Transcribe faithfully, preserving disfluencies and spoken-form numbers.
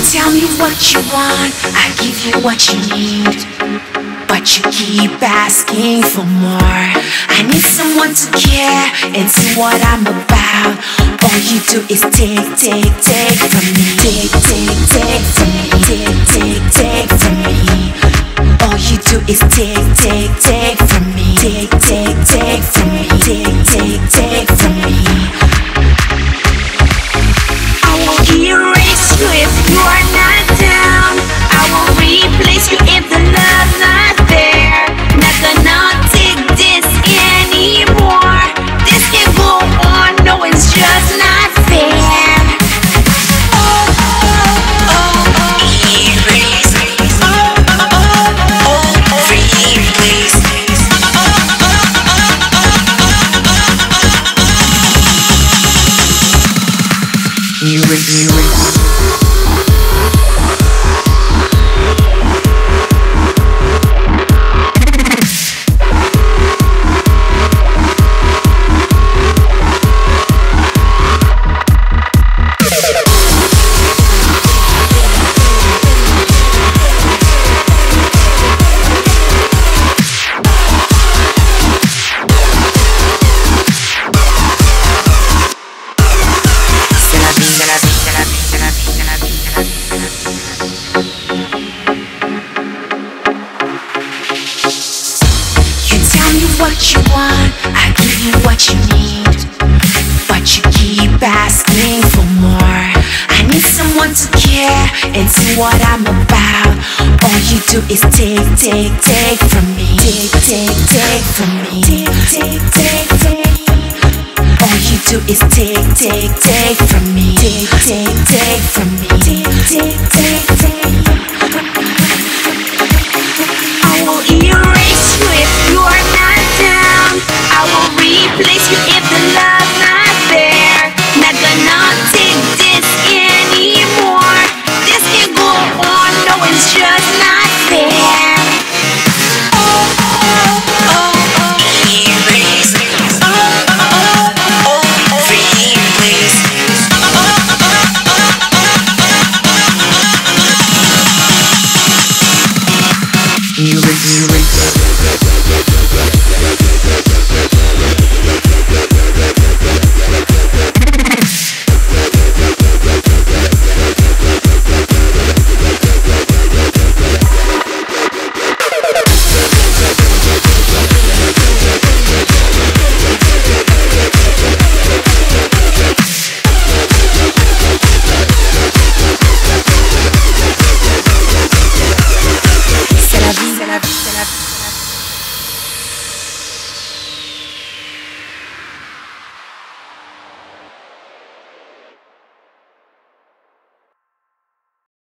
Tell me what you want, I give you what you need. But you keep asking for more. I need someone to care and see what I'm about. All you do is take, take, take from me. Take, take, take from me. Take, take, take from me. All you do is take, take, take from me. Take, take, take from me. Take, take, take from me. I will erase you if you are not down. I will replace you if the love's not there. Not gonna take this anymore. This can't go on, no, it's just not fair. Oh, oh, oh, oh, erase. Oh, oh, oh, oh, replace. Erase, erase. What you want, I give you what you need. But you keep asking for more. I need someone to care and see what I'm about. All you do is take, take, take from me. Take, take, take from me. Take, take, take, take. All you do is take, take, take from me. Take, take, take from me. Take, take, take, take. I will erase you if you are not down. I will replace you if the love